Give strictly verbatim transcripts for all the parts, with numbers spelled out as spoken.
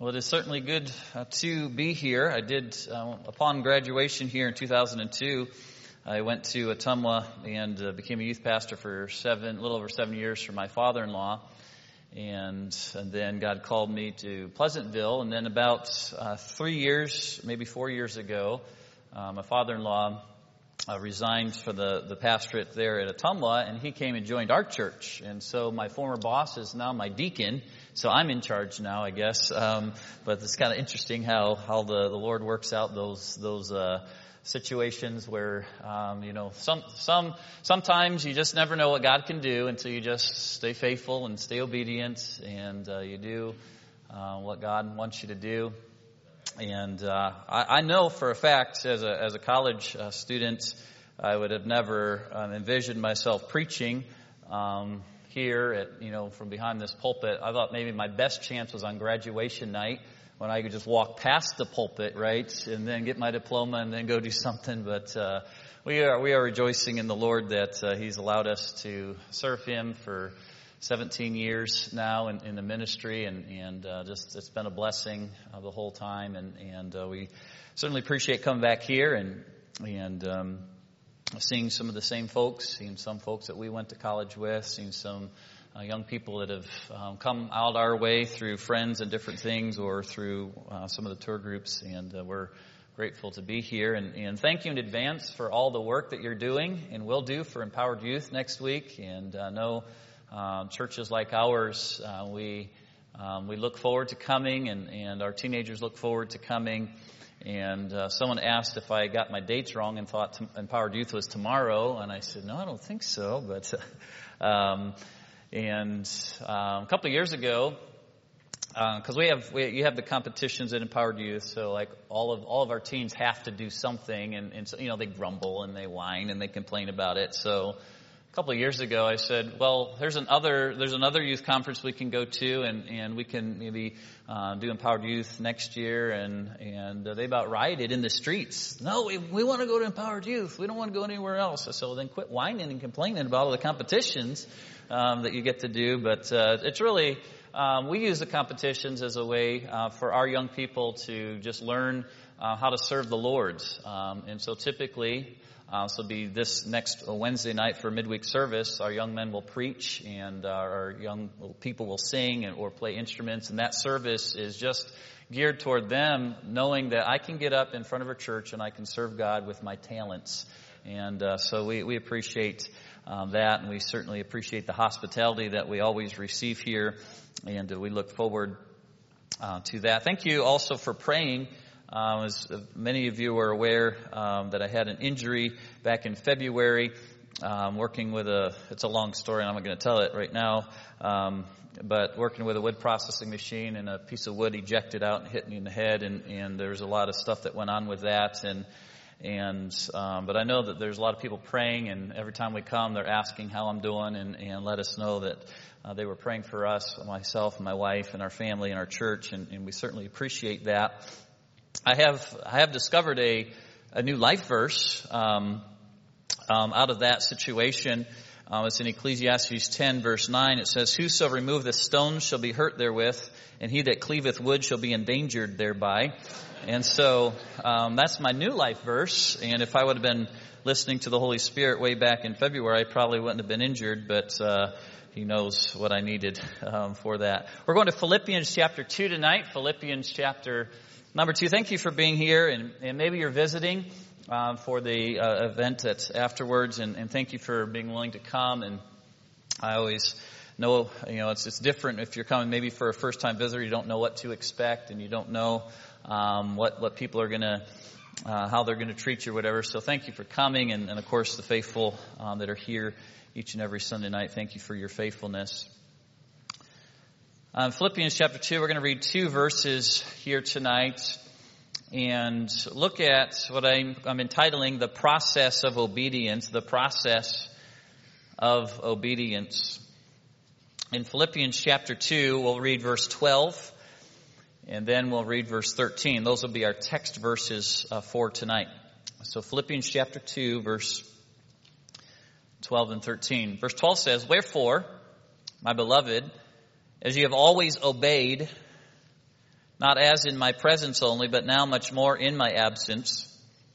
Well, it is certainly good uh, to be here. I did, uh, upon graduation here in two thousand two, I went to Ottumwa and uh, became a youth pastor for seven, a little over seven years for my father-in-law. And, and then God called me to Pleasantville. And then about uh, three years, maybe four years ago, uh, my father-in-law uh, resigned for the, the pastorate there at Ottumwa, and he came and joined our church. And so my former boss is now my deacon. So I'm in charge now, I guess. Um, but it's kind of interesting how, how the, the Lord works out those, those, uh, situations where, um, you know, some, some, sometimes you just never know what God can do until you just stay faithful and stay obedient and, uh, you do, uh, what God wants you to do. And, uh, I, I know for a fact as a, as a college uh, student, I would have never um, envisioned myself preaching, um, here at, you know, from behind this pulpit. I thought maybe my best chance was on graduation night when I could just walk past the pulpit, right, and then get my diploma and then go do something. But uh, we are we are rejoicing in the Lord that uh, He's allowed us to serve Him for seventeen years now in, in the ministry, and and uh, just it's been a blessing uh, the whole time, and and uh, we certainly appreciate coming back here and and. Um, Seeing some of the same folks, seeing some folks that we went to college with, seeing some uh, young people that have um, come out our way through friends and different things or through uh, some of the tour groups. And uh, we're grateful to be here. And, and thank you in advance for all the work that you're doing and will do for Empowered Youth next week. And I uh, know uh, churches like ours, uh, we um, we look forward to coming, and, and our teenagers look forward to coming. And uh, someone asked if I got my dates wrong and thought t- Empowered Youth was tomorrow, and I said, no, I don't think so. But um, and um, a couple of years ago, because uh, we have we, you have the competitions at Empowered Youth, so like all of all of our teens have to do something, and, and so, you know, they grumble and they whine and they complain about it. So a couple of years ago, I said, well, there's another there's another youth conference we can go to, and, and we can maybe uh, do Empowered Youth next year. And and uh, they about rioted in the streets. No, we we want to go to Empowered Youth. We don't want to go anywhere else. So well, then quit whining and complaining about all the competitions um, that you get to do. But uh, it's really um, we use the competitions as a way uh, for our young people to just learn uh, how to serve the Lord. Um, and so typically. Uh, so be this next Wednesday night for midweek service, our young men will preach and our young people will sing and, or play instruments. And that service is just geared toward them knowing that I can get up in front of a church and I can serve God with my talents. And uh, so we, we appreciate um, that, and we certainly appreciate the hospitality that we always receive here. And uh, we look forward uh, to that. Thank you also for praying. Um, as many of you are aware, um, that I had an injury back in February, um, working with a, it's a long story and I'm not going to tell it right now, um, but working with a wood processing machine, and a piece of wood ejected out and hit me in the head, and, and there's a lot of stuff that went on with that, and and um, but I know that there's a lot of people praying, and every time we come they're asking how I'm doing, and, and let us know that uh, they were praying for us, myself and my wife and our family and our church, and, and we certainly appreciate that. I have I have discovered a a new life verse um, um, out of that situation. Um, it's in Ecclesiastes ten, verse nine. It says, "Whoso removeth stones shall be hurt therewith, and he that cleaveth wood shall be endangered thereby." And so um, that's my new life verse. And if I would have been listening to the Holy Spirit way back in February, I probably wouldn't have been injured. But uh, He knows what I needed um, for that. We're going to Philippians chapter two tonight. Philippians chapter Number two, thank you for being here, and, and maybe you're visiting um, for the uh, event that's afterwards, and, and thank you for being willing to come. And I always know, you know, it's it's different if you're coming maybe for a first-time visitor. You don't know what to expect, and you don't know um, what what people are going to, uh, how they're going to treat you or whatever. So thank you for coming, and, and of course the faithful um, that are here each and every Sunday night. Thank you for your faithfulness. Um, Philippians chapter two, we're going to read two verses here tonight and look at what I'm, I'm entitling the process of obedience, the process of obedience. In Philippians chapter two, we'll read verse twelve, and then we'll read verse thirteen. Those will be our text verses uh, for tonight. So Philippians chapter two, verse twelve and thirteen. Verse twelve says, "Wherefore, my beloved, as ye have always obeyed, not as in my presence only, but now much more in my absence.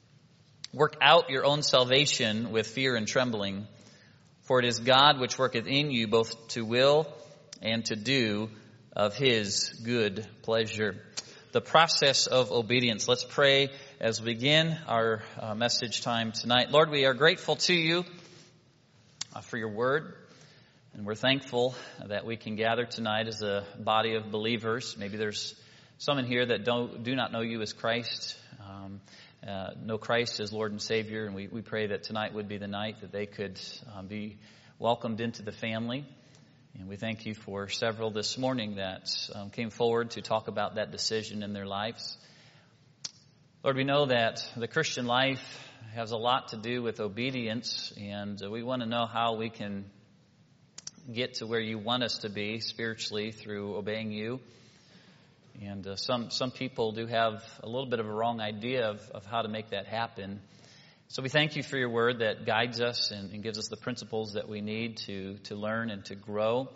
Work out your own salvation with fear and trembling, for it is God which worketh in you both to will and to do of his good pleasure. The process of obedience. Let's pray as we begin our uh, message time tonight. Lord, we are grateful to you uh, for your word, and we're thankful that we can gather tonight as a body of believers. Maybe there's some in here that don't do not know you as Christ, um, uh, know Christ as Lord and Savior, and we, we pray that tonight would be the night that they could um, be welcomed into the family. And we thank you for several this morning that um, came forward to talk about that decision in their lives. Lord, we know that the Christian life has a lot to do with obedience, and we want to know how we can get to where you want us to be spiritually through obeying you. And uh, some some people do have a little bit of a wrong idea of, of how to make that happen. So we thank you for your word that guides us and, and gives us the principles that we need to, to learn and to grow.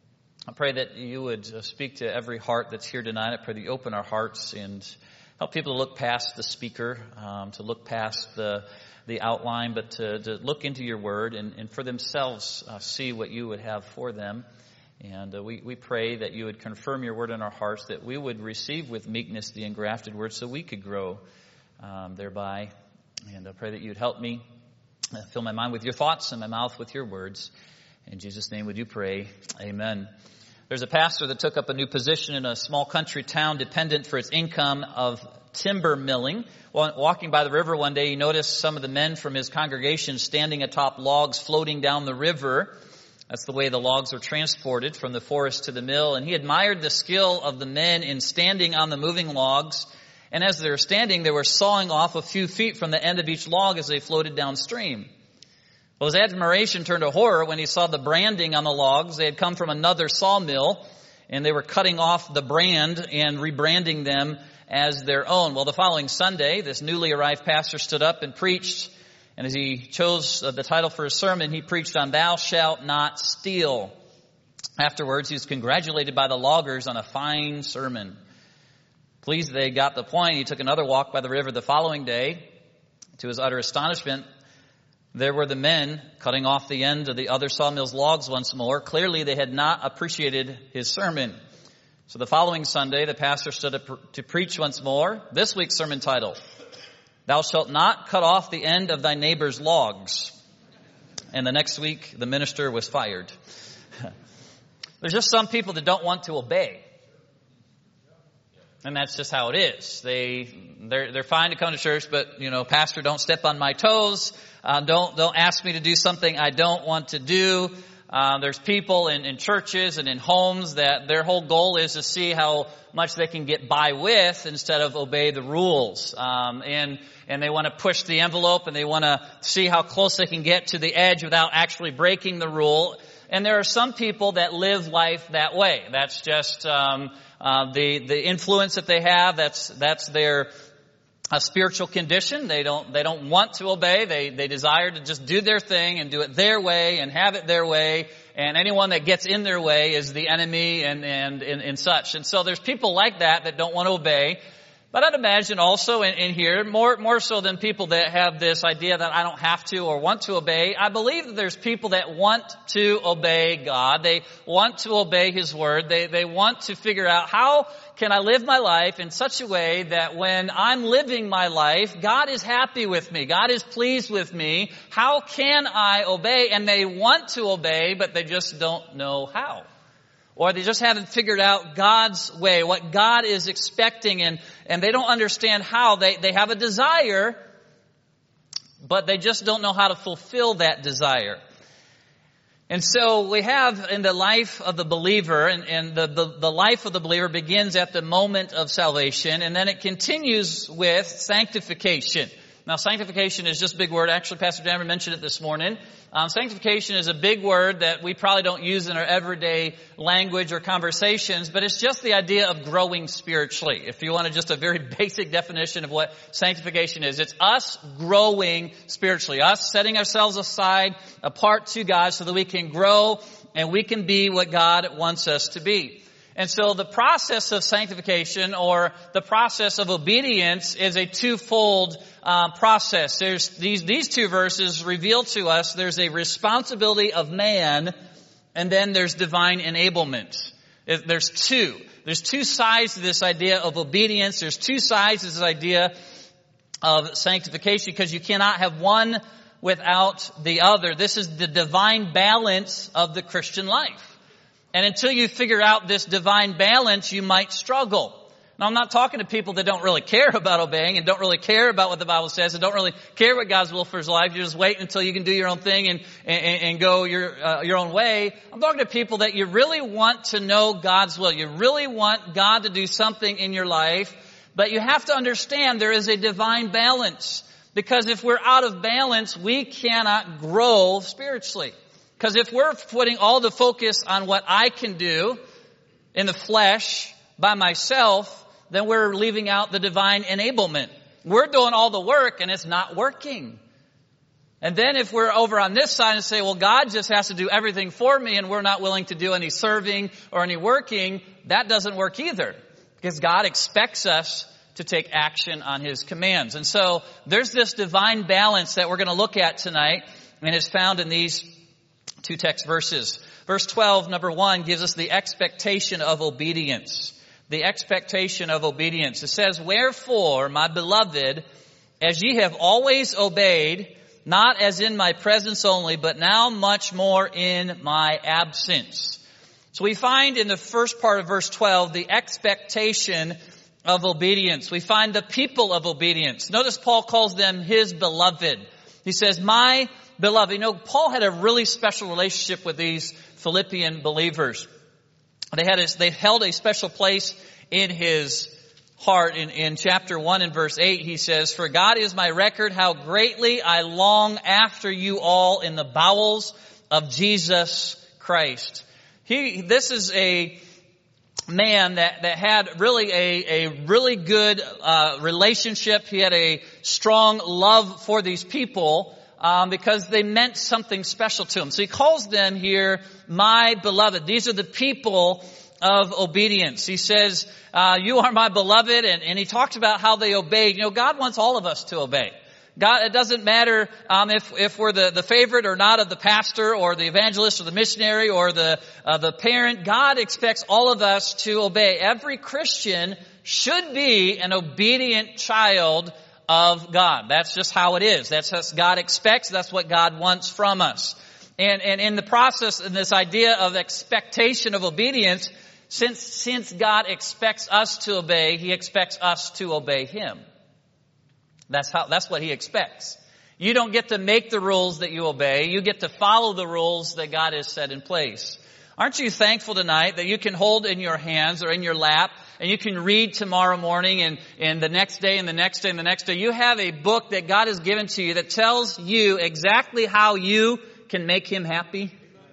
I pray that you would uh, speak to every heart that's here tonight. I pray that you open our hearts and help people to look past the speaker, um, to look past the the outline, but to, to look into your word and, and for themselves uh, see what you would have for them. And uh, we, we pray that you would confirm your word in our hearts, that we would receive with meekness the engrafted word so we could grow um, thereby. And I pray that you'd help me uh, fill my mind with your thoughts and my mouth with your words. In Jesus' name would you pray. Amen. There's a pastor that took up a new position in a small country town dependent for its income of timber milling. While walking by the river one day, he noticed some of the men from his congregation standing atop logs floating down the river. That's the way the logs were transported from the forest to the mill. And he admired the skill of the men in standing on the moving logs. And as they were standing, they were sawing off a few feet from the end of each log as they floated downstream. Well, his admiration turned to horror when he saw the branding on the logs. They had come from another sawmill, and they were cutting off the brand and rebranding them as their own. Well, the following Sunday, this newly arrived pastor stood up and preached. And as he chose the title for his sermon, he preached on Thou Shalt Not Steal. Afterwards, he was congratulated by the loggers on a fine sermon. Pleased they got the point, he took another walk by the river the following day. To his utter astonishment, there were the men cutting off the end of the other sawmill's logs once more. Clearly, they had not appreciated his sermon. So the following Sunday, the pastor stood up to preach once more. This week's sermon title, Thou shalt not cut off the end of thy neighbor's logs. And the next week, the minister was fired. There's just some people that don't want to obey. And that's just how it is. They, they're, they're fine to come to church, but, you know, pastor, don't step on my toes. Uh, don't, don't ask me to do something I don't want to do. Uh, there's people in, in churches and in homes that their whole goal is to see how much they can get by with instead of obey the rules. Um, and, and they want to push the envelope and they want to see how close they can get to the edge without actually breaking the rule. And there are some people that live life that way. That's just, um, uh, the, the influence that they have. That's, that's their, a spiritual condition. They don't, they don't want to obey. They, they desire to just do their thing and do it their way and have it their way. And anyone that gets in their way is the enemy and, and, and, and such. And so there's people like that that don't want to obey. But I'd imagine also in, in here, more, more so than people that have this idea that I don't have to or want to obey, I believe that there's people that want to obey God. They want to obey His Word. They, they want to figure out how can I live my life in such a way that when I'm living my life, God is happy with me. God is pleased with me. How can I obey? And they want to obey, but they just don't know how. Or they just haven't figured out God's way, what God is expecting, and, and they don't understand how. They, they have a desire, but they just don't know how to fulfill that desire. And so we have in the life of the believer, and, and the, the, the life of the believer begins at the moment of salvation, and then it continues with sanctification. Now, sanctification is just a big word. Actually, Pastor Danner mentioned it this morning. Um, sanctification is a big word that we probably don't use in our everyday language or conversations, but it's just the idea of growing spiritually. If you want just a very basic definition of what sanctification is, it's us growing spiritually, us setting ourselves aside, apart to God so that we can grow and we can be what God wants us to be. And so the process of sanctification or the process of obedience is a twofold uh, process. There's these, these two verses reveal to us there's a responsibility of man, and then there's divine enablement. There's two. There's two sides to this idea of obedience. There's two sides to this idea of sanctification, because you cannot have one without the other. This is the divine balance of the Christian life. And until you figure out this divine balance, you might struggle. Now, I'm not talking to people that don't really care about obeying and don't really care about what the Bible says and don't really care what God's will for his life. You're just waiting until you can do your own thing and, and, and go your, uh, your own way. I'm talking to people that you really want to know God's will. You really want God to do something in your life, but you have to understand there is a divine balance. Because if we're out of balance, we cannot grow spiritually. Because if we're putting all the focus on what I can do in the flesh by myself, then we're leaving out the divine enablement. We're doing all the work and it's not working. And then if we're over on this side and say, well, God just has to do everything for me and we're not willing to do any serving or any working, that doesn't work either. Because God expects us to take action on his commands. And so there's this divine balance that we're going to look at tonight, and it's found in these two text verses. Verse twelve, number one, gives us the expectation of obedience. The expectation of obedience. It says, wherefore, my beloved, as ye have always obeyed, not as in my presence only, but now much more in my absence. So we find in the first part of verse twelve, the expectation of obedience. We find the people of obedience. Notice Paul calls them his beloved. He says, my beloved. You know, Paul had a really special relationship with these Philippian believers. They had a, they held a special place in his heart. In, in chapter one and verse eight, he says, for God is my record, how greatly I long after you all in the bowels of Jesus Christ. He, this is a man that, that had really a, a really good uh, relationship. He had a strong love for these people um, because they meant something special to him. So he calls them here, my beloved. These are the people of obedience. He says, uh, you are my beloved, and, and he talks about how they obeyed. You know, God wants all of us to obey. God, it doesn't matter um, if if we're the, the favorite or not of the pastor or the evangelist or the missionary or the uh, the parent. God expects all of us to obey. Every Christian should be an obedient child of God. That's just how it is. That's what God expects. That's what God wants from us. And and in the process, in this idea of expectation of obedience, since since God expects us to obey, He expects us to obey Him. That's how, that's what He expects. You don't get to make the rules that you obey. You get to follow the rules that God has set in place. Aren't you thankful tonight that you can hold in your hands or in your lap and you can read tomorrow morning and, and the next day and the next day and the next day? You have a book that God has given to you that tells you exactly how you can make Him happy.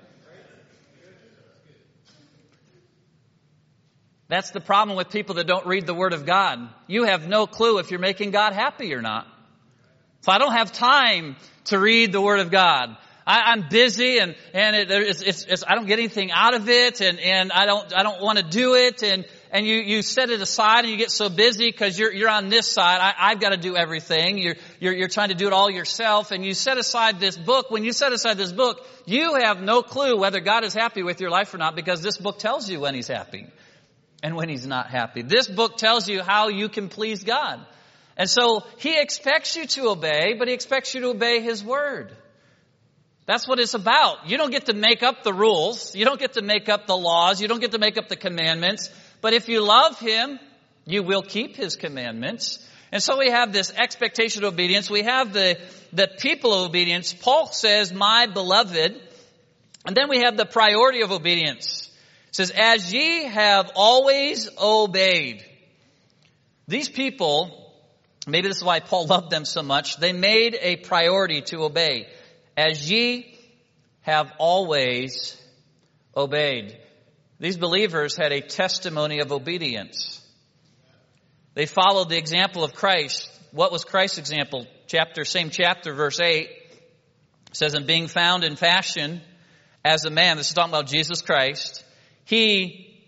That's the problem with people that don't read the Word of God. You have no clue if you're making God happy or not. So I don't have time to read the Word of God. I, I'm busy and, and it, it's, it's, it's, I don't get anything out of it and, and I don't, I don't want to do it. And, and you, you set it aside and you get so busy because you're, you're on this side. I, I've got to do everything. You're, you're, you're trying to do it all yourself and you set aside this book. When you set aside this book, you have no clue whether God is happy with your life or not because this book tells you when He's happy and when He's not happy. This book tells you how you can please God. And so He expects you to obey, but He expects you to obey His Word. That's what it's about. You don't get to make up the rules. You don't get to make up the laws. You don't get to make up the commandments. But if you love Him, you will keep His commandments. And so we have this expectation of obedience. We have the, the people of obedience. Paul says, my beloved. And then we have the priority of obedience. It says, as ye have always obeyed. These people, maybe this is why Paul loved them so much, they made a priority to obey. As ye have always obeyed. These believers had a testimony of obedience. They followed the example of Christ. What was Christ's example? Chapter, same chapter, verse eight. It says, and being found in fashion as a man, this is talking about Jesus Christ, He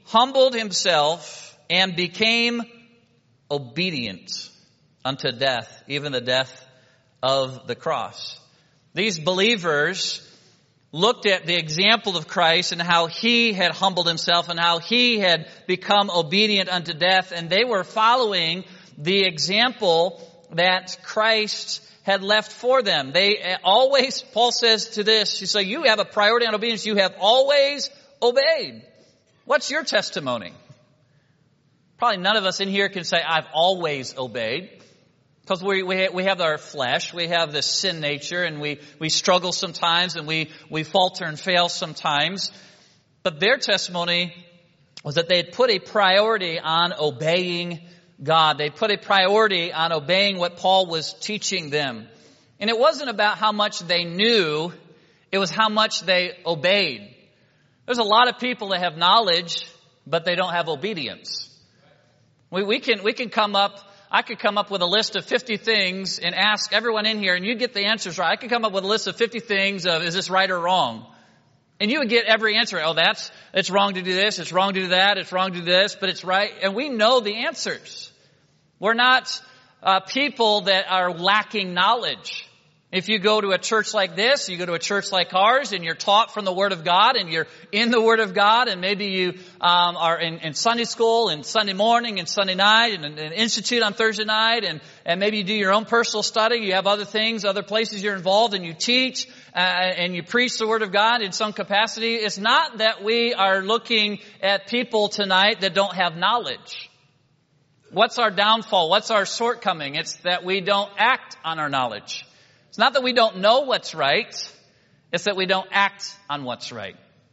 humbled himself and became obedient unto death, even the death of the cross. These believers looked at the example of Christ and how he had humbled himself and how he had become obedient unto death, and they were following the example that Christ had left for them. They always, Paul says to this, you say, you have a priority on obedience. You have always obeyed. What's your testimony? Probably none of us in here can say, I've always obeyed. Because we, we, we have our flesh, we have this sin nature, and we, we struggle sometimes, and we, we falter and fail sometimes. But their testimony was that they had put a priority on obeying God. They put a priority on obeying what Paul was teaching them. And it wasn't about how much they knew, it was how much they obeyed. There's a lot of people that have knowledge, but they don't have obedience. We, we can, we can come up I could come up with a list of fifty things and ask everyone in here, and you'd get the answers right. I could come up with a list of fifty things of, is this right or wrong? And you would get every answer. Oh, that's, it's wrong to do this, it's wrong to do that, it's wrong to do this, but it's right. And we know the answers. We're not uh, people that are lacking knowledge. If you go to a church like this, you go to a church like ours, and you're taught from the Word of God, and you're in the Word of God, and maybe you um, are in, in Sunday school, and Sunday morning, and Sunday night, and an institute on Thursday night, and, and maybe you do your own personal study. You have other things, other places you're involved, and you teach, uh, and you preach the Word of God in some capacity. It's not that we are looking at people tonight that don't have knowledge. What's our downfall? What's our shortcoming? It's that we don't act on our knowledge. It's not that we don't know what's right. It's that we don't act on what's right.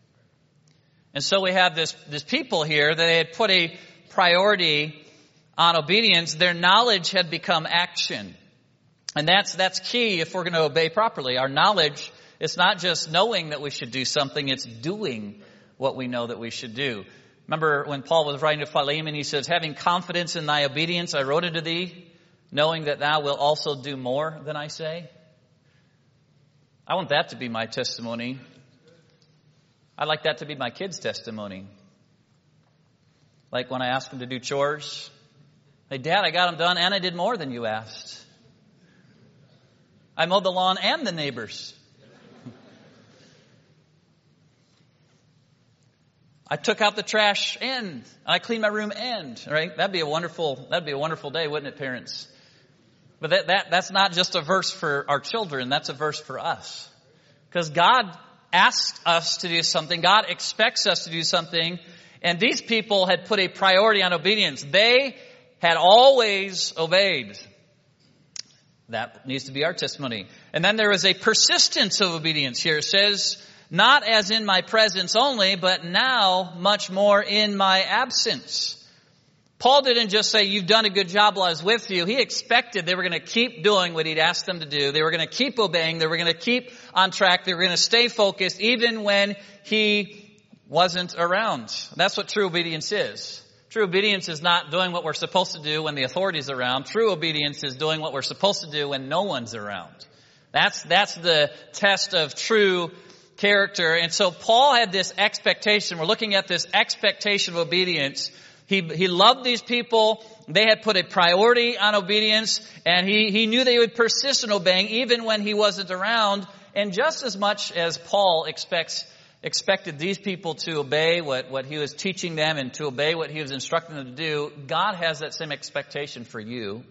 And so we have this, this people here that they had put a priority on obedience. Their knowledge had become action. And that's, that's key if we're going to obey properly. Our knowledge, it's not just knowing that we should do something, it's doing what we know that we should do. Remember when Paul was writing to Philemon, he says, having confidence in thy obedience, I wrote unto thee, knowing that thou wilt also do more than I say. I want that to be my testimony. I'd like that to be my kids' testimony. Like when I ask them to do chores. Hey, Dad, I got them done and I did more than you asked. I mowed the lawn and the neighbors. I took out the trash and I cleaned my room and, right? That'd be a wonderful, that'd be a wonderful day, wouldn't it, parents? But that, that, that's not just a verse for our children. That's a verse for us. Because God asks us to do something. God expects us to do something. And these people had put a priority on obedience. They had always obeyed. That needs to be our testimony. And then there is a persistence of obedience here. It says, not as in my presence only, but now much more in my absence. Paul didn't just say, you've done a good job while I was with you. He expected they were going to keep doing what he'd asked them to do. They were going to keep obeying. They were going to keep on track. They were going to stay focused even when he wasn't around. That's what true obedience is. True obedience is not doing what we're supposed to do when the authority's around. True obedience is doing what we're supposed to do when no one's around. That's, that's the test of true character. And so Paul had this expectation. We're looking at this expectation of obedience. He, he loved these people. They had put a priority on obedience, and he, he knew they would persist in obeying even when he wasn't around. And just as much as Paul expects, expected these people to obey what, what he was teaching them and to obey what he was instructing them to do, God has that same expectation for you.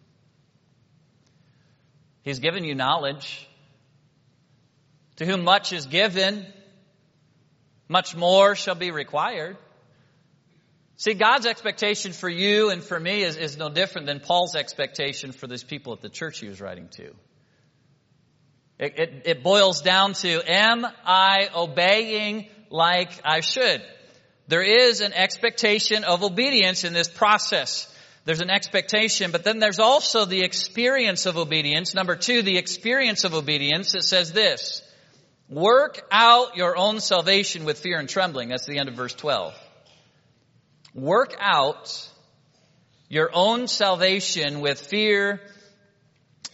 He's given you knowledge. To whom much is given, much more shall be required. See, God's expectation for you and for me is, is no different than Paul's expectation for these people at the church he was writing to. It, it, it boils down to, am I obeying like I should? There is an expectation of obedience in this process. There's an expectation, but then there's also the experience of obedience. Number two, the experience of obedience. It says this, work out your own salvation with fear and trembling. That's the end of verse twelve. Work out your own salvation with fear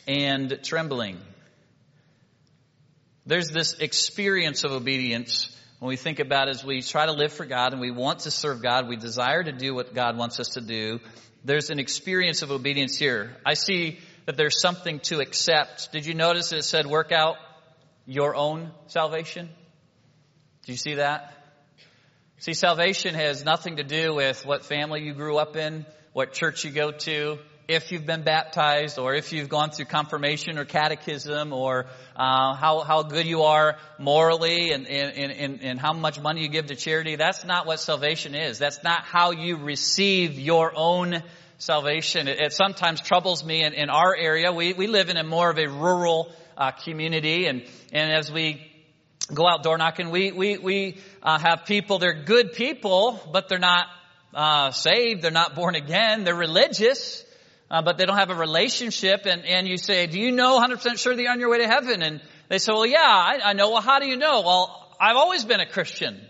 and trembling. There's this experience of obedience when we think about it, as we try to live for God and we want to serve God, we desire to do what God wants us to do, there's an experience of obedience here. I see that there's something to accept. Did you notice it said work out your own salvation? Did you see that? See, salvation has nothing to do with what family you grew up in, what church you go to, if you've been baptized, or if you've gone through confirmation or catechism, or uh, how how good you are morally, and, and, and, and how much money you give to charity. That's not what salvation is. That's not how you receive your own salvation. It, it sometimes troubles me in, in our area. We, we live in a more of a rural uh, community, and, and as we go out door knocking, we, we, we uh, have people, they're good people, but they're not uh, saved, they're not born again, they're religious, uh, but they don't have a relationship. And, and you say, do you know one hundred percent sure that you're on your way to heaven? And they say, well, yeah, I, I know. Well, how do you know? Well, I've always been a Christian.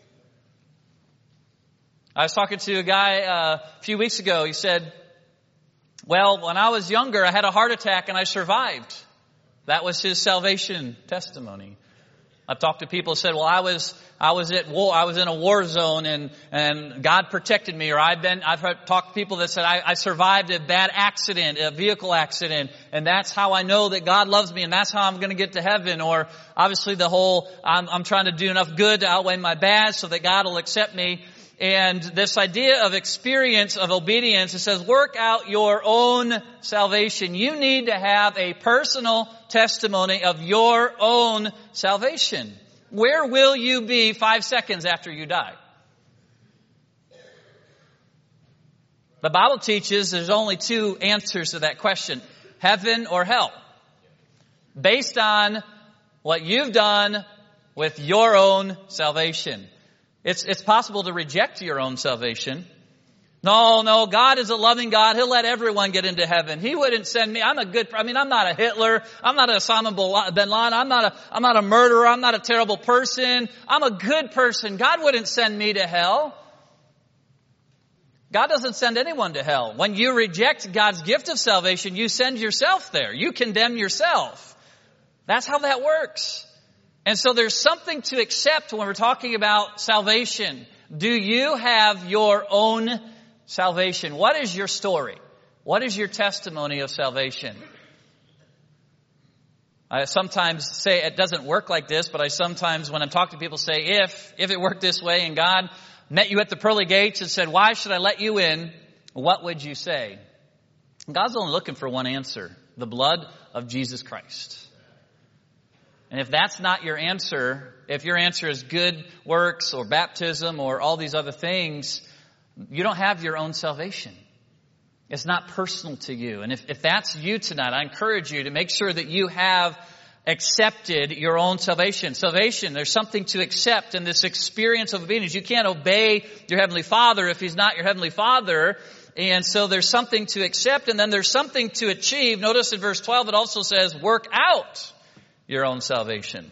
I was talking to a guy uh, a few weeks ago. He said, well, when I was younger, I had a heart attack and I survived. That was his salvation testimony. I've talked to people who said, well, I was, I was at war, I was in a war zone and, and God protected me. Or I've been, I've heard, talked to people that said, I, I survived a bad accident, a vehicle accident, and that's how I know that God loves me and that's how I'm going to get to heaven. Or obviously the whole, I'm, I'm trying to do enough good to outweigh my bad so that God will accept me. And this idea of experience of obedience, it says, work out your own salvation. You need to have a personal testimony of your own salvation. Where will you be five seconds after you die? The Bible teaches there's only two answers to that question, heaven or hell, based on what you've done with your own salvation. It's, it's possible to reject your own salvation. No, no, God is a loving God. He'll let everyone get into heaven. He wouldn't send me. I'm a good, I mean, I'm not a Hitler. I'm not a Osama bin Laden. I'm not a, I'm not a murderer. I'm not a terrible person. I'm a good person. God wouldn't send me to hell. God doesn't send anyone to hell. When you reject God's gift of salvation, you send yourself there. You condemn yourself. That's how that works. And so there's something to accept when we're talking about salvation. Do you have your own salvation? What is your story? What is your testimony of salvation? I sometimes say it doesn't work like this, but I sometimes, when I'm talking to people, say, if, if it worked this way and God met you at the pearly gates and said, why should I let you in? What would you say? God's only looking for one answer, the blood of Jesus Christ. And if that's not your answer, if your answer is good works or baptism or all these other things, you don't have your own salvation. It's not personal to you. And if, if that's you tonight, I encourage you to make sure that you have accepted your own salvation. Salvation, there's something to accept in this experience of obedience. You can't obey your Heavenly Father if He's not your Heavenly Father. And so there's something to accept, and then there's something to achieve. Notice in verse twelve, it also says, work out your own salvation.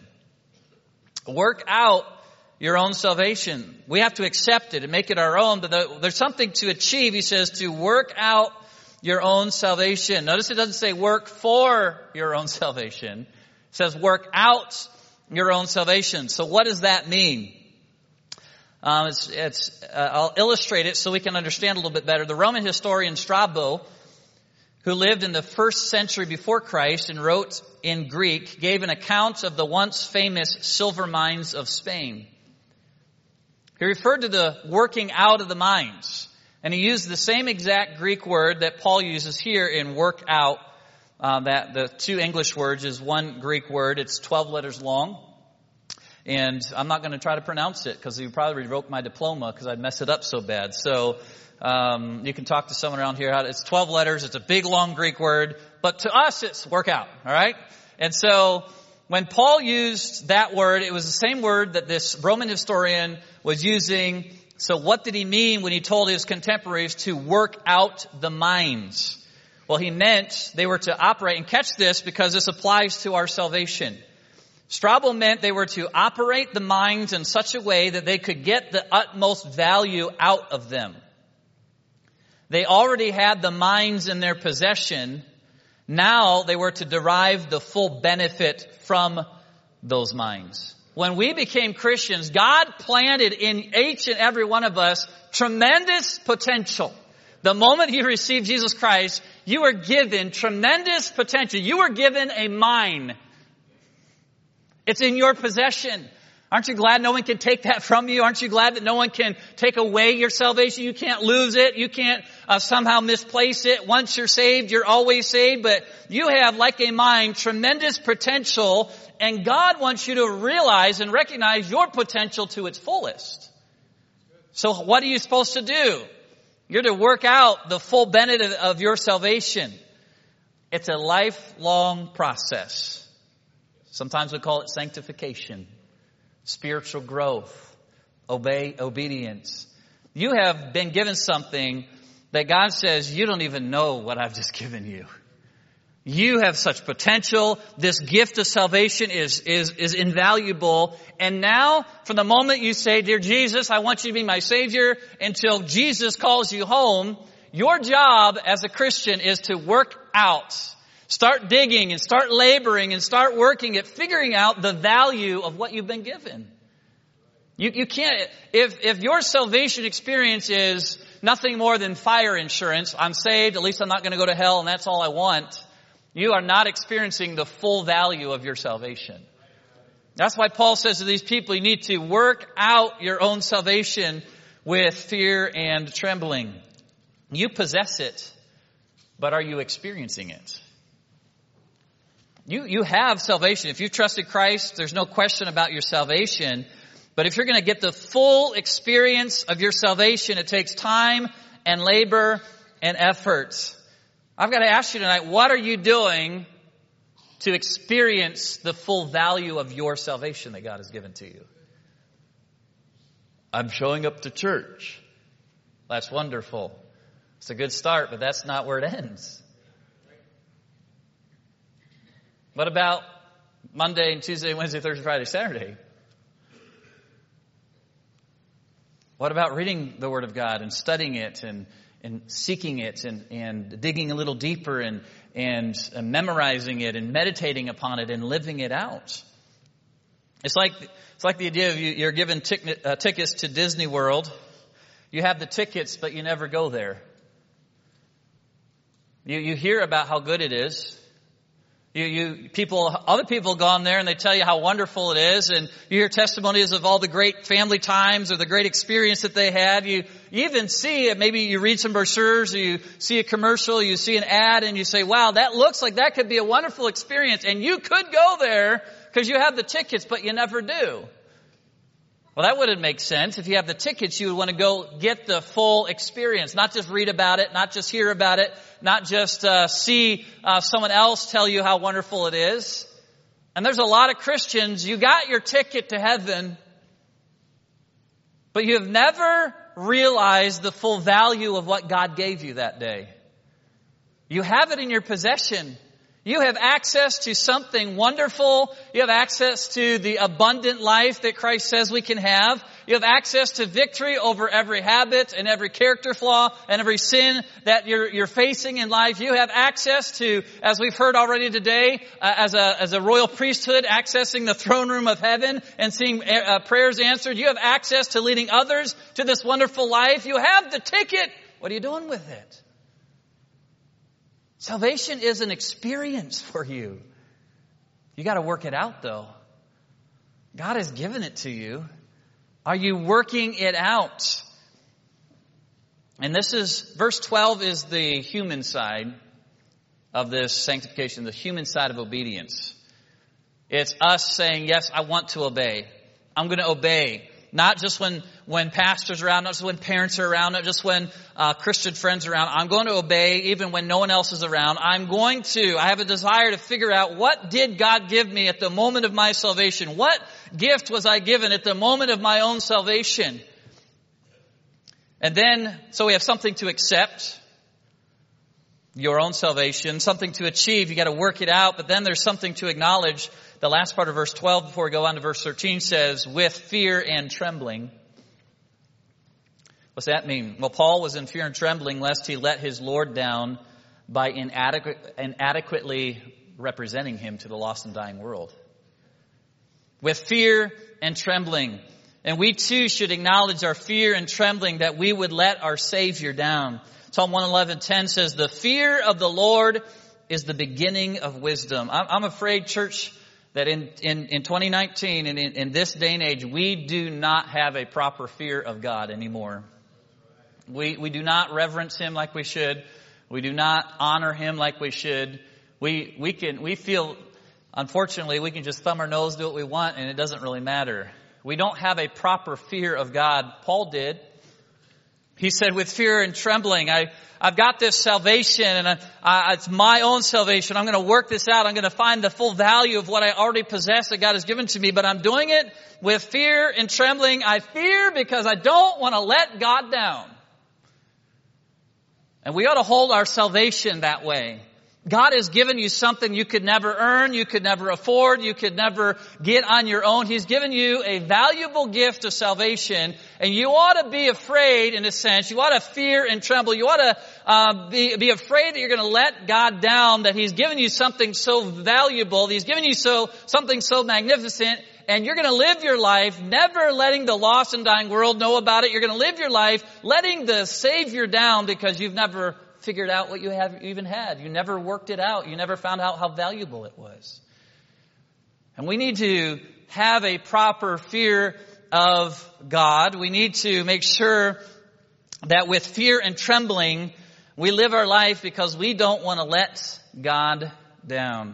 Work out your own salvation. We have to accept it and make it our own, but there's something to achieve. He says to work out your own salvation. Notice it doesn't say work for your own salvation. It says work out your own salvation. So what does that mean? Um, it's, it's, uh, I'll illustrate it so we can understand a little bit better. The Roman historian Strabo, who lived in the first century before Christ and wrote in Greek, gave an account of the once famous silver mines of Spain. He referred to the working out of the mines, and he used the same exact Greek word that Paul uses here in work out. Uh, that the two English words is one Greek word. It's twelve letters long. And I'm not going to try to pronounce it because he would probably revoke my diploma because I'd mess it up so bad. So um, you can talk to someone around here. How to, it's twelve letters. It's a big, long Greek word. But to us, it's work out. All right? And so when Paul used that word, it was the same word that this Roman historian was using. So what did he mean when he told his contemporaries to work out the mines? Well, he meant they were to operate, and catch this because this applies to our salvation. Strabo meant they were to operate the mines in such a way that they could get the utmost value out of them. They already had the mines in their possession. Now they were to derive the full benefit from those mines. when we became Christians, God planted in each and every one of us tremendous potential. The moment you received Jesus Christ, you were given tremendous potential. You were given a mine. It's in your possession. Aren't you glad no one can take that from you? Aren't you glad that no one can take away your salvation? You can't lose it. You can't uh, somehow misplace it. Once you're saved, you're always saved. But you have, like a mine, tremendous potential. And God wants you to realize and recognize your potential to its fullest. So what are you supposed to do? You're to work out the full benefit of your salvation. It's a lifelong process. Sometimes we call it sanctification. Spiritual growth, obey, obedience. You have been given something that God says, you don't even know what I've just given you. You have such potential. This gift of salvation is, is, is invaluable. And now, from the moment you say, dear Jesus, I want you to be my Savior, until Jesus calls you home, your job as a Christian is to work out. Start digging and start laboring and start working at figuring out the value of what you've been given. You, you can't, if, if your salvation experience is nothing more than fire insurance, I'm saved, at least I'm not going to go to hell and that's all I want, you are not experiencing the full value of your salvation. That's why Paul says to these people, you need to work out your own salvation with fear and trembling. You possess it, but are you experiencing it? You, you have salvation. If you've trusted Christ, there's no question about your salvation. But if you're going to get the full experience of your salvation, it takes time and labor and effort. I've got to ask you tonight, what are you doing to experience the full value of your salvation that God has given to you? I'm showing up to church. That's wonderful. It's a good start, but that's not where it ends. What about Monday and Tuesday, Wednesday, Thursday, Friday, Saturday? What about reading the Word of God and studying it and, and seeking it and, and digging a little deeper and, and uh, memorizing it and meditating upon it and living it out? It's like, it's like the idea of you, you're given tic, uh, tickets to Disney World. You have the tickets, but you never go there. You, you hear about how good it is. You, you, people, other people have gone there and they tell you how wonderful it is, and you hear testimonies of all the great family times or the great experience that they had. You, you even see it, maybe you read some brochures or you see a commercial, you see an ad and you say, wow, that looks like that could be a wonderful experience, and you could go there because you have the tickets, but you never do. Well, that wouldn't make sense. If you have the tickets, you would want to go get the full experience, not just read about it, not just hear about it, not just uh, see uh, someone else tell you how wonderful it is. And there's a lot of Christians, you got your ticket to heaven, but you have never realized the full value of what God gave you that day. You have it in your possession. You have access to something wonderful. You have access to the abundant life that Christ says we can have. You have access to victory over every habit and every character flaw and every sin that you're, you're facing in life. You have access to, as we've heard already today, uh, as a, as a royal priesthood, accessing the throne room of heaven and seeing uh, prayers answered. You have access to leading others to this wonderful life. You have the ticket. What are you doing with it? Salvation is an experience for you. You got to work it out, though. God has given it to you. Are you working it out? And this is, verse twelve is the human side of this sanctification, the human side of obedience. It's us saying, yes, I want to obey. I'm going to obey. Not just when, when pastors are around, not just when parents are around, not just when uh, Christian friends are around. I'm going to obey even when no one else is around. I'm going to, I have a desire to figure out, what did God give me at the moment of my salvation? What gift was I given at the moment of my own salvation? And then, so we have something to accept, your own salvation, something to achieve. You got to work it out, but then there's something to acknowledge. The last part of verse twelve, before we go on to verse thirteen, says, with fear and trembling. What's that mean? Well, Paul was in fear and trembling lest he let his Lord down by inadequate, inadequately representing him to the lost and dying world. with fear and trembling. And we too should acknowledge our fear and trembling that we would let our Savior down. Psalm one eleven ten says, the fear of the Lord is the beginning of wisdom. I'm, I'm afraid, church, that in, in, in twenty nineteen and in, in this day and age, we do not have a proper fear of God anymore. We, we do not reverence Him like we should. We do not honor Him like we should. We, we can, we feel, unfortunately, we can just thumb our nose, do what we want, and it doesn't really matter. We don't have a proper fear of God. Paul did. He said, with fear and trembling, I, I've got this salvation and I, I, it's my own salvation. I'm going to work this out. I'm going to find the full value of what I already possess that God has given to me, but I'm doing it with fear and trembling. I fear because I don't want to let God down. And we ought to hold our salvation that way. God has given you something you could never earn, you could never afford, you could never get on your own. He's given you a valuable gift of salvation, and you ought to be afraid, in a sense. You ought to fear and tremble. You ought to uh, be, be afraid that you're going to let God down, that He's given you something so valuable, He's given you so something so magnificent, and you're going to live your life never letting the lost and dying world know about it. You're going to live your life letting the Savior down because you've never figured out what you have even had. You never worked it out. You never found out how valuable it was. And we need to have a proper fear of God. We need to make sure that with fear and trembling, we live our life because we don't want to let God down.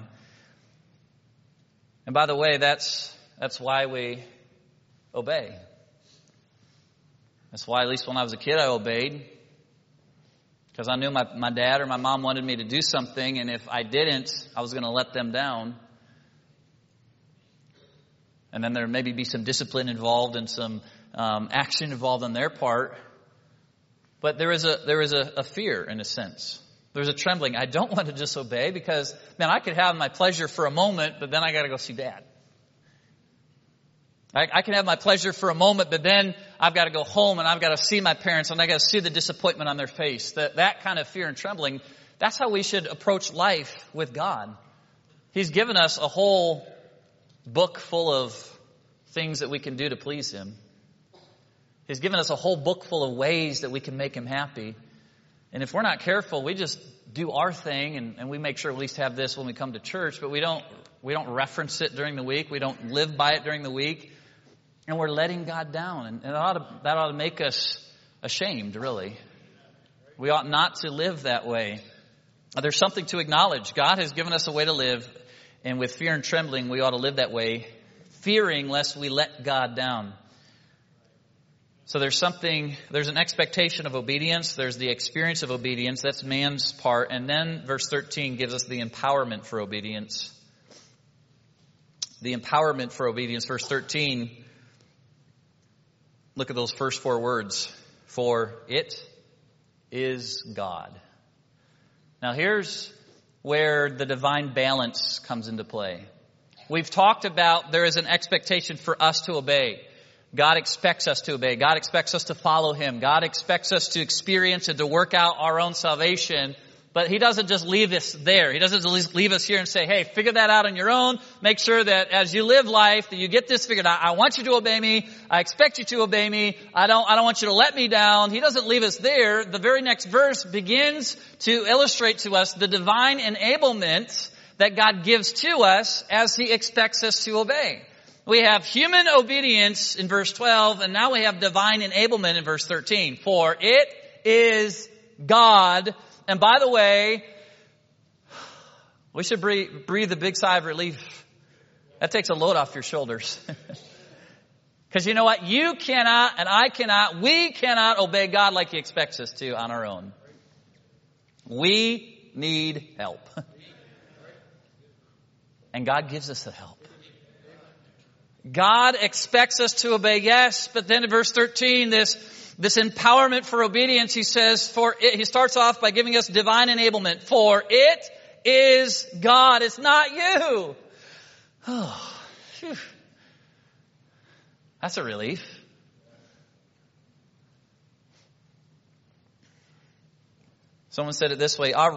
And by the way, that's that's why we obey. That's why, at least when I was a kid, I obeyed. Because I knew my, my dad or my mom wanted me to do something, and if I didn't, I was going to let them down. And then there maybe be some discipline involved and some um, action involved on their part. But there is a there is a, a fear, in a sense. There's a trembling. I don't want to disobey because, man, I could have my pleasure for a moment, but then I got to go see Dad. I, I can have my pleasure for a moment, but then I've got to go home and I've got to see my parents and I've got to see the disappointment on their face. That, that kind of fear and trembling, that's how we should approach life with God. He's given us a whole book full of things that we can do to please Him. He's given us a whole book full of ways that we can make Him happy. And if we're not careful, we just do our thing and, and we make sure we at least have this when we come to church, but we don't, we don't reference it during the week. We don't live by it during the week. And we're letting God down. And, and that, ought to, that ought to make us ashamed, really. We ought not to live that way. There's something to acknowledge. God has given us a way to live. And with fear and trembling, we ought to live that way, fearing lest we let God down. So there's something, there's an expectation of obedience. There's the experience of obedience. That's man's part. And then verse thirteen gives us the empowerment for obedience. The empowerment for obedience. Verse thirteen. Look at those first four words. For it is God. Now here's where the divine balance comes into play. We've talked about there is an expectation for us to obey. God expects us to obey. God expects us to follow Him. God expects us to experience and to work out our own salvation. But He doesn't just leave us there. He doesn't just leave us here and say, hey, figure that out on your own. Make sure that as you live life, that you get this figured out. I want you to obey me. I expect you to obey me. I don't, I don't want you to let me down. He doesn't leave us there. The very next verse begins to illustrate to us the divine enablement that God gives to us as He expects us to obey. We have human obedience in verse twelve, and now we have divine enablement in verse thirteen. For it is God. And by the way, we should breathe, breathe a big sigh of relief. That takes a load off your shoulders. Because you know what? You cannot, and I cannot, we cannot obey God like He expects us to on our own. We need help. And God gives us the help. God expects us to obey, yes, but then in verse thirteen, this This empowerment for obedience, he says, for it, he starts off by giving us divine enablement. For it is God. It's not you. Oh, phew. That's a relief. Someone said it this way. Our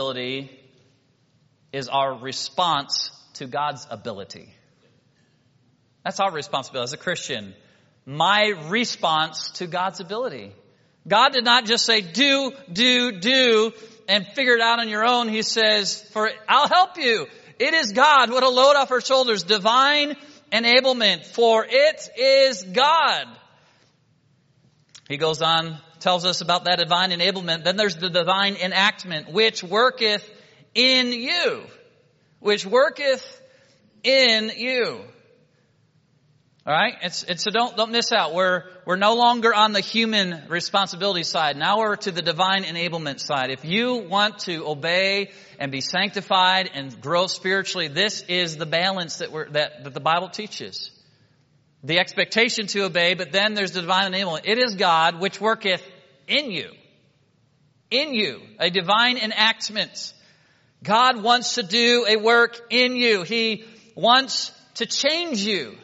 responsibility is our response to God's ability. That's our responsibility as a Christian. My response to God's ability. God did not just say, do, do, do, and figure it out on your own. He says, for I'll help you. It is God. What a load off our shoulders. Divine enablement. For it is God. He goes on, tells us about that divine enablement. Then there's the divine enactment, which worketh in you. Which worketh in you. All right? It's, it's, so don't, don't miss out. We're, we're no longer on the human responsibility side. Now we're to the divine enablement side. If you want to obey and be sanctified and grow spiritually, this is the balance that we're, that, that the Bible teaches. The expectation to obey, but then there's the divine enablement. It is God which worketh in you. In you. A divine enactment. God wants to do a work in you. He wants to change you.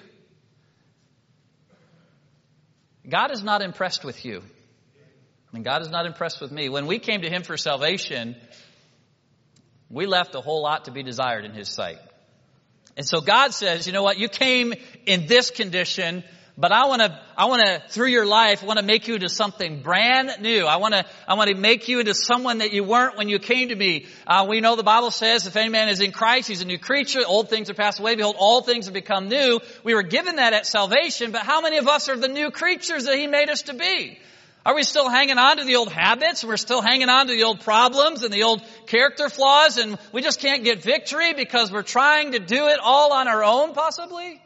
God is not impressed with you. And God is not impressed with me. When we came to Him for salvation, we left a whole lot to be desired in His sight. And so God says, you know what, you came in this condition, but I want to, I want to, through your life, want to make you into something brand new. I want to, I want to make you into someone that you weren't when you came to me. Uh, we know the Bible says, if any man is in Christ, he's a new creature. Old things are passed away. Behold, all things have become new. We were given that at salvation, but how many of us are the new creatures that He made us to be? Are we still hanging on to the old habits? We're still hanging on to the old problems and the old character flaws, and we just can't get victory because we're trying to do it all on our own, possibly?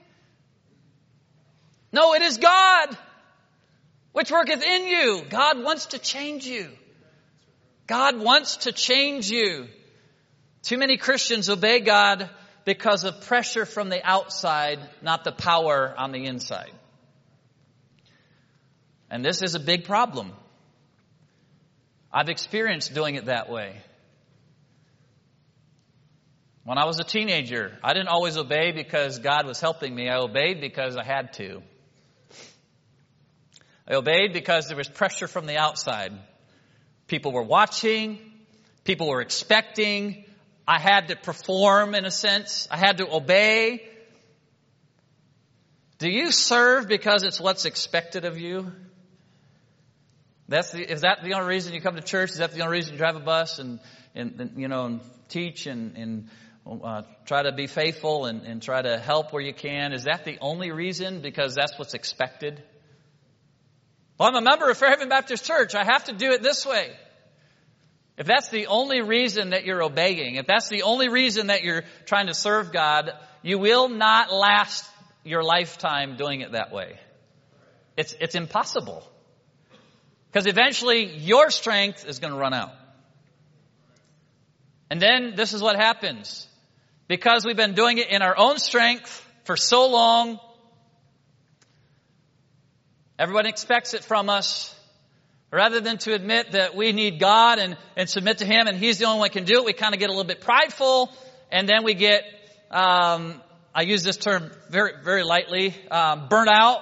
No, it is God which worketh in you. God wants to change you. God wants to change you. Too many Christians obey God because of pressure from the outside, not the power on the inside. And this is a big problem. I've experienced doing it that way. When I was a teenager, I didn't always obey because God was helping me. I obeyed because I had to. I obeyed because there was pressure from the outside. People were watching. People were expecting. I had to perform in a sense. I had to obey. Do you serve because it's what's expected of you? That's the, is that the only reason you come to church? Is that the only reason you drive a bus and, and, and you know, and teach and, and uh, try to be faithful and, and try to help where you can? Is that the only reason? Because that's what's expected? Well, I'm a member of Fairhaven Baptist Church. I have to do it this way. If that's the only reason that you're obeying, if that's the only reason that you're trying to serve God, you will not last your lifetime doing it that way. It's, it's impossible. Because eventually your strength is going to run out. And then this is what happens. Because we've been doing it in our own strength for so long, everyone expects it from us. Rather than to admit that we need God and, and submit to Him and He's the only one who can do it, we kind of get a little bit prideful. And then we get, um, I use this term very, very lightly, um, burnt out.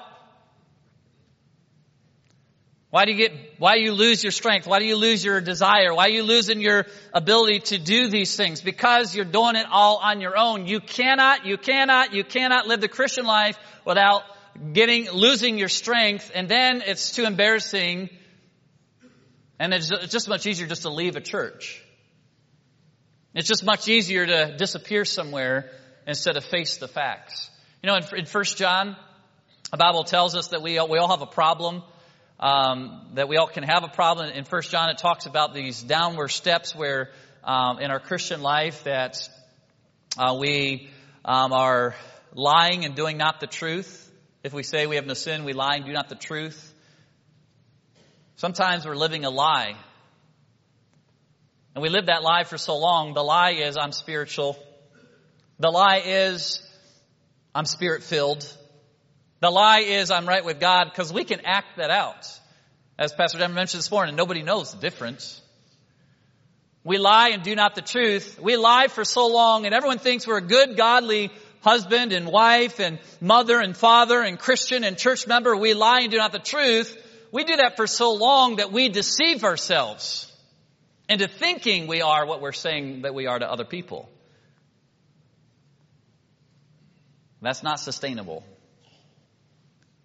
Why do you get, why do you lose your strength? Why do you lose your desire? Why are you losing your ability to do these things? Because you're doing it all on your own. You cannot, you cannot, you cannot live the Christian life without getting, losing your strength. And then it's too embarrassing. And it's just much easier just to leave a church. It's just much easier to disappear somewhere instead of face the facts. You know, in, in First John, the Bible tells us that we all, we all have a problem. Um, that we all can have a problem. In First John, it talks about these downward steps where um, in our Christian life that uh, we um, are lying and doing not the truth. If we say we have no sin, we lie and do not the truth. Sometimes we're living a lie. And we live that lie for so long. The lie is I'm spiritual. The lie is I'm spirit-filled. The lie is I'm right with God, because we can act that out. As Pastor Denver mentioned this morning, nobody knows the difference. We lie and do not the truth. We lie for so long, and everyone thinks we're a good, godly husband and wife and mother and father and Christian and church member. We lie and do not the truth. We do that for so long that we deceive ourselves into thinking we are what we're saying that we are to other people. That's not sustainable.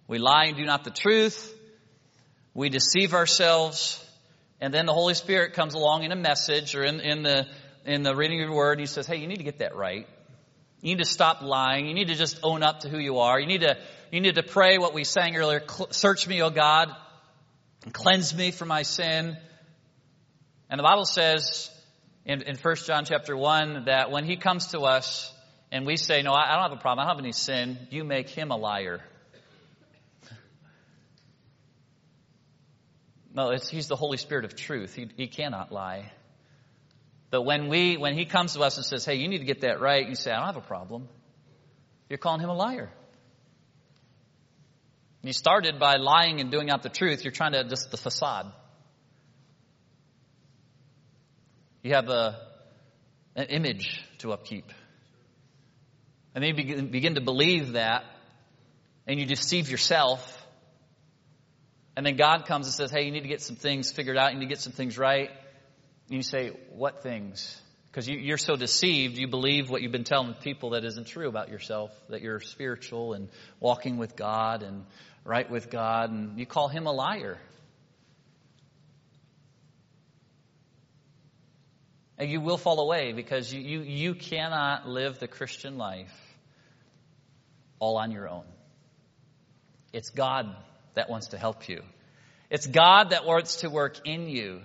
We lie and do not the truth. We deceive ourselves. And then the Holy Spirit comes along in a message or in, in the in the reading of your word. And he says, hey, you need to get that right. You need to stop lying. You need to just own up to who you are. You need to, you need to pray what we sang earlier. Search me, O God, and cleanse me from my sin. And the Bible says in, in First John chapter one that when he comes to us and we say, no, I, I don't have a problem. I don't have any sin. You make him a liar. No, it's, he's the Holy Spirit of truth. He, he cannot lie. But when we, when he comes to us and says, hey, you need to get that right, you say, I don't have a problem. You're calling him a liar. You started by lying and doing out the truth. You're trying to just the facade. You have a, an image to upkeep. And then you begin, begin to believe that, and you deceive yourself. And then God comes and says, hey, you need to get some things figured out. You need to get some things right. And you say, what things? Because you, you're so deceived, you believe what you've been telling people that isn't true about yourself, that you're spiritual and walking with God and right with God, and you call him a liar. And you will fall away because you, you, you cannot live the Christian life all on your own. It's God that wants to help you. It's God that wants to work in you.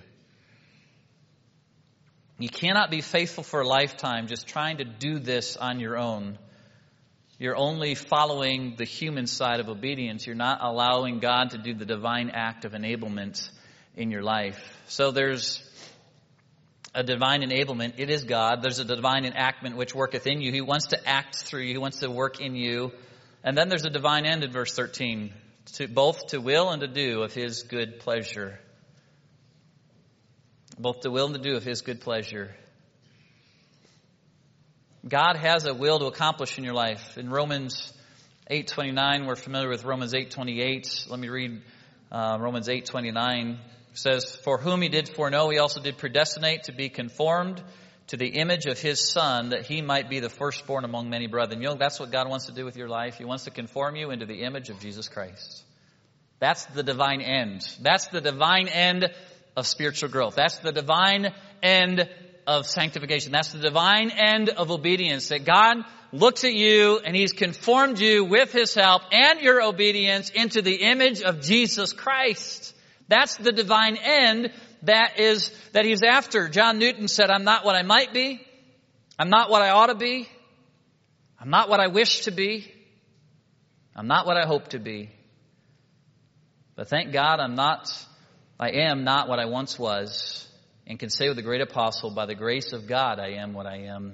You cannot be faithful for a lifetime just trying to do this on your own. You're only following the human side of obedience. You're not allowing God to do the divine act of enablement in your life. So there's a divine enablement. It is God. There's a divine enactment which worketh in you. He wants to act through you. He wants to work in you. And then there's a divine end in verse thirteen. To, both to will and to do of his good pleasure. Both to will and to do of his good pleasure. God has a will to accomplish in your life. In Romans eight twenty-nine, we're familiar with Romans eight twenty-eight. Let me read uh, Romans eight twenty-nine. It says, for whom he did foreknow, he also did predestinate to be conformed to the image of his Son, that he might be the firstborn among many brethren. You know, that's what God wants to do with your life. He wants to conform you into the image of Jesus Christ. That's the divine end. That's the divine end of spiritual growth. That's the divine end of sanctification. That's the divine end of obedience. That God looks at you and he's conformed you with his help and your obedience into the image of Jesus Christ. That's the divine end that is, that he's after. John Newton said, I'm not what I might be. I'm not what I ought to be. I'm not what I wish to be. I'm not what I hope to be. But thank God I'm not, I am not what I once was, and can say with the great apostle, by the grace of God, I am what I am.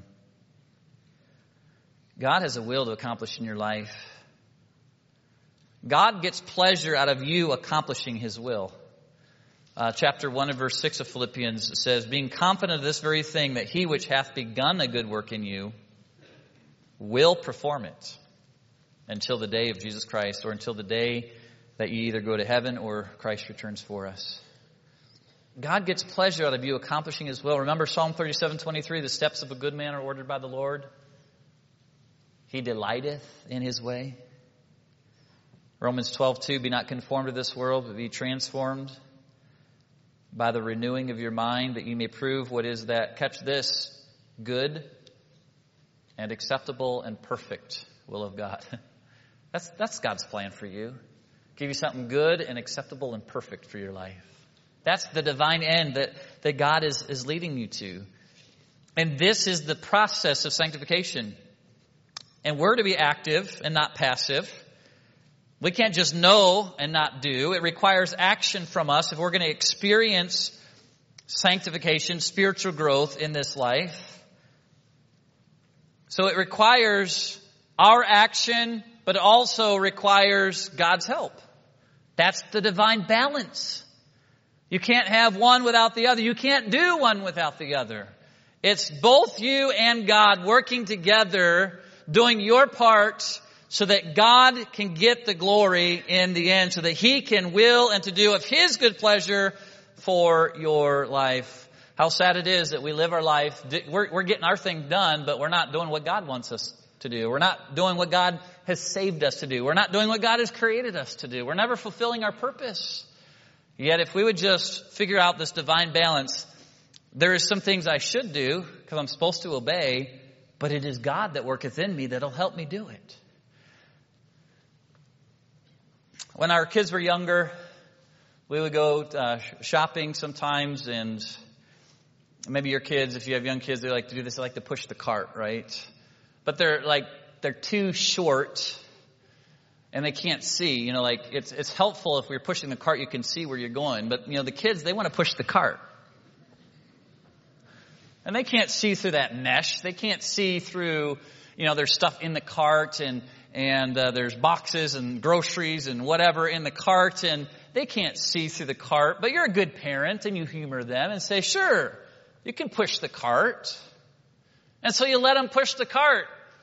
God has a will to accomplish in your life. God gets pleasure out of you accomplishing his will. Uh, chapter one and verse six of Philippians says, being confident of this very thing, that he which hath begun a good work in you will perform it until the day of Jesus Christ, or until the day that you either go to heaven or Christ returns for us. God gets pleasure out of you accomplishing his will. Remember Psalm thirty-seven twenty-three, the steps of a good man are ordered by the Lord. He delighteth in his way. Romans twelve two, be not conformed to this world, but be transformed by the renewing of your mind, that you may prove what is that, catch this, good and acceptable and perfect will of God. That's, that's God's plan for you. Give you something good and acceptable and perfect for your life. That's the divine end that, that God is, is leading you to. And this is the process of sanctification. And we're to be active and not passive. We can't just know and not do. It requires action from us if we're going to experience sanctification, spiritual growth in this life. So it requires our action, but it also requires God's help. That's the divine balance. You can't have one without the other. You can't do one without the other. It's both you and God working together, doing your part, so that God can get the glory in the end, so that he can will and to do of his good pleasure for your life. How sad it is that we live our life, we're, we're getting our thing done, but we're not doing what God wants us to do. We're not doing what God has saved us to do. We're not doing what God has created us to do. We're never fulfilling our purpose. Yet if we would just figure out this divine balance, there is some things I should do because I'm supposed to obey, but it is God that worketh in me that'll help me do it. When our kids were younger, we would go uh, shopping sometimes, and maybe your kids, if you have young kids, they like to do this. They like to push the cart, right? But they're like, they're too short and they can't see. You know, like it's it's helpful if we're pushing the cart, you can see where you're going. But, you know, the kids, they want to push the cart. And they can't see through that mesh. They can't see through, you know, there's stuff in the cart and and uh, there's boxes and groceries and whatever in the cart, and they can't see through the cart. But you're a good parent and you humor them and say, sure, you can push the cart. And so you let them push the cart.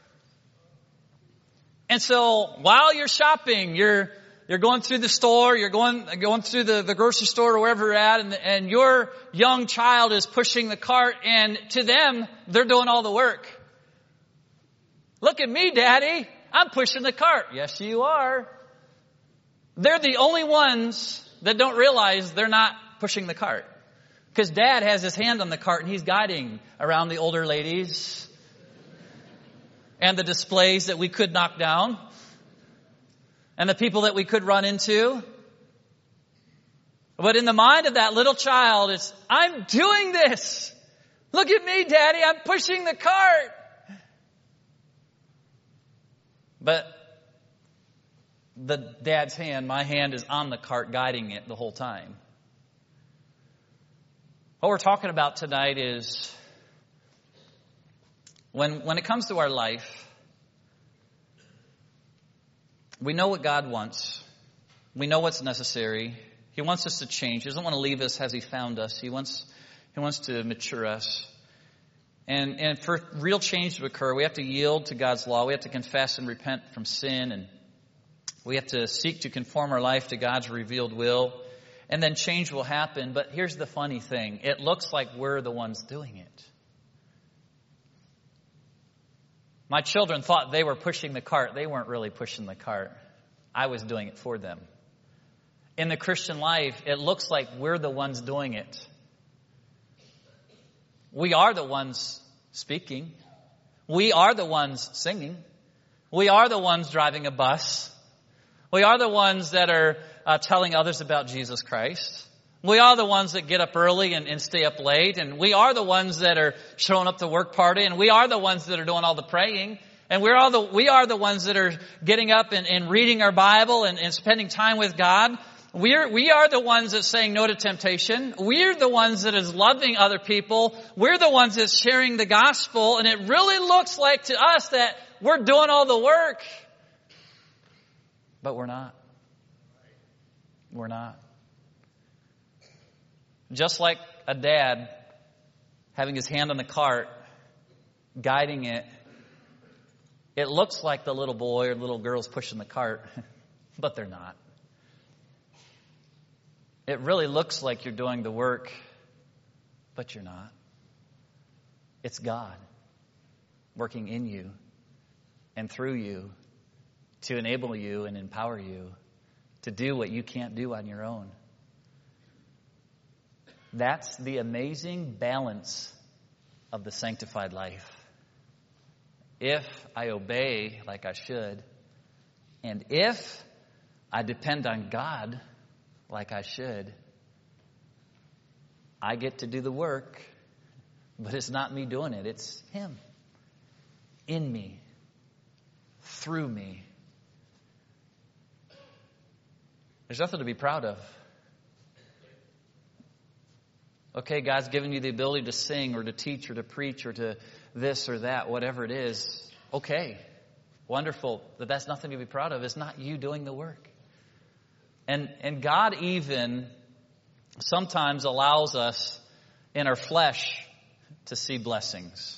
And so while you're shopping, you're you're going through the store, you're going going through the, the grocery store or wherever you're at, and, and your young child is pushing the cart, and to them, they're doing all the work. Look at me, Daddy. I'm pushing the cart. Yes, you are. They're the only ones that don't realize they're not pushing the cart. Because Dad has his hand on the cart and he's guiding around the older ladies and the displays that we could knock down and the people that we could run into. But in the mind of that little child, it's, I'm doing this. Look at me, Daddy. I'm pushing the cart. But the dad's hand, my hand, is on the cart guiding it the whole time. What we're talking about tonight is when, when it comes to our life, we know what God wants. We know what's necessary. He wants us to change. He doesn't want to leave us as He found us. He wants, He wants to mature us. And, and for real change to occur, we have to yield to God's law. We have to confess and repent from sin. And we have to seek to conform our life to God's revealed will. And then change will happen. But here's the funny thing. It looks like we're the ones doing it. My children thought they were pushing the cart. They weren't really pushing the cart. I was doing it for them. In the Christian life, it looks like we're the ones doing it. We are the ones speaking. We are the ones singing. We are the ones driving a bus. We are the ones that are uh, telling others about Jesus Christ. We are the ones that get up early and, and stay up late. And we are the ones that are showing up to work party. And we are the ones that are doing all the praying. And we're all the, we are the ones that are getting up and, and reading our Bible and, and spending time with God. We're, we are the ones that's saying no to temptation. We're the ones that is loving other people. We're the ones that's sharing the gospel. And it really looks like to us that we're doing all the work. But we're not. We're not. Just like a dad having his hand on the cart, guiding it, it looks like the little boy or little girl's pushing the cart, but they're not. It really looks like you're doing the work, but you're not. It's God working in you and through you to enable you and empower you to do what you can't do on your own. That's the amazing balance of the sanctified life. If I obey like I should, and if I depend on God like I should, I get to do the work, but it's not me doing it. It's Him in me, through me. There's nothing to be proud of. Okay, God's given you the ability to sing or to teach or to preach or to this or that, whatever it is. Okay, wonderful, but that's nothing to be proud of. It's not you doing the work. And and God even sometimes allows us in our flesh to see blessings.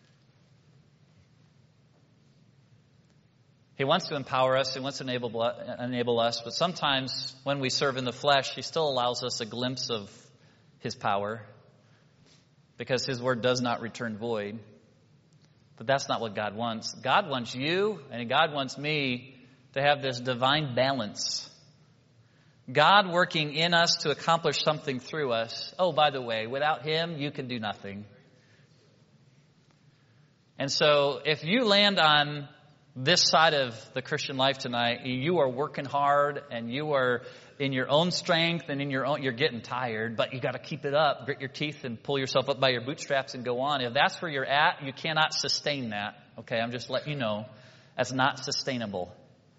He wants to empower us. He wants to enable, enable us. But sometimes when we serve in the flesh, He still allows us a glimpse of His power, because His word does not return void. But that's not what God wants. God wants you and God wants me to have this divine balance. God working in us to accomplish something through us. Oh, by the way, without Him, you can do nothing. And so if you land on this side of the Christian life tonight, you are working hard and you are in your own strength and in your own, you're getting tired, but you got to keep it up, grit your teeth and pull yourself up by your bootstraps and go on. If that's where you're at, you cannot sustain that. Okay, I'm just letting you know that's not sustainable.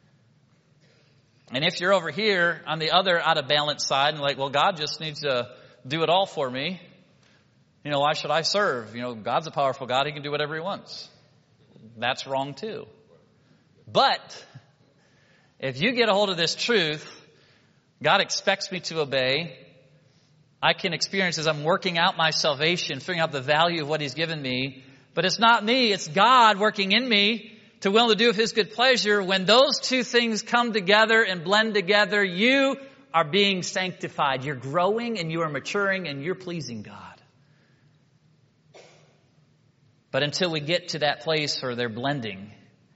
And if you're over here on the other out of balance side and like, well, God just needs to do it all for me. You know, why should I serve? You know, God's a powerful God. He can do whatever He wants. That's wrong too. But if you get a hold of this truth, God expects me to obey. I can experience as I'm working out my salvation, figuring out the value of what He's given me. But it's not me, it's God working in me to will to do of His good pleasure. When those two things come together and blend together, you are being sanctified. You're growing and you are maturing and you're pleasing God. But until we get to that place where they're blending,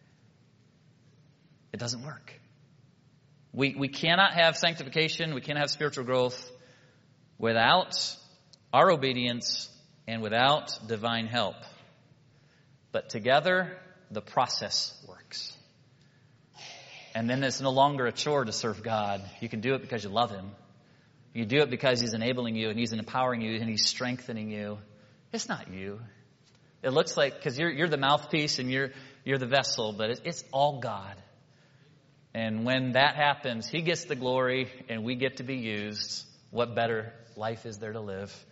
it doesn't work. We we cannot have sanctification, we cannot have spiritual growth without our obedience and without divine help. But together, the process works. And then it's no longer a chore to serve God. You can do it because you love Him. You do it because He's enabling you and He's empowering you and He's strengthening you. It's not you. It looks like, because you're you're the mouthpiece and you're you're the vessel, but it's, it's all God. And when that happens, He gets the glory and we get to be used. What better life is there to live?